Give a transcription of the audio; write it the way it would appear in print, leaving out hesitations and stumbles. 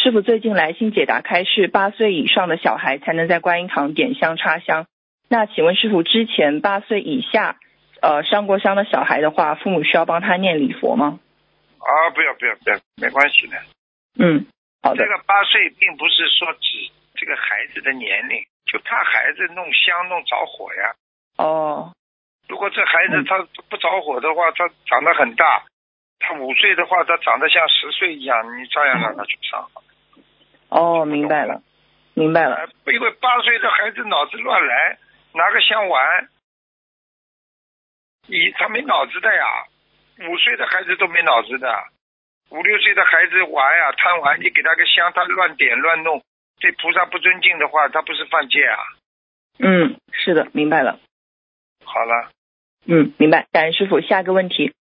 师傅最近来信解答开示，8岁以上的小孩才能在观音堂点香插香。那请问师傅，之前8岁以下上过香的小孩的话，父母需要帮他念礼佛吗？ 不要，没关系的。 好的。 这个8岁并不是说指这个孩子的年龄，就怕孩子弄香弄着火呀。如果这孩子他不着火的话，他长得很大，他5岁的话，他长得像10岁一样，你照样让他去上。 明白了。因为 8岁的孩子脑子乱来，拿个香玩，他没脑子的呀。5岁的孩子都没脑子的，5、6岁的孩子玩呀，贪玩，你给他个香，他乱点乱弄，对菩萨不尊敬的话，他不是犯戒啊？ 是的，明白了。 好了。 明白。感恩师傅。下个问题，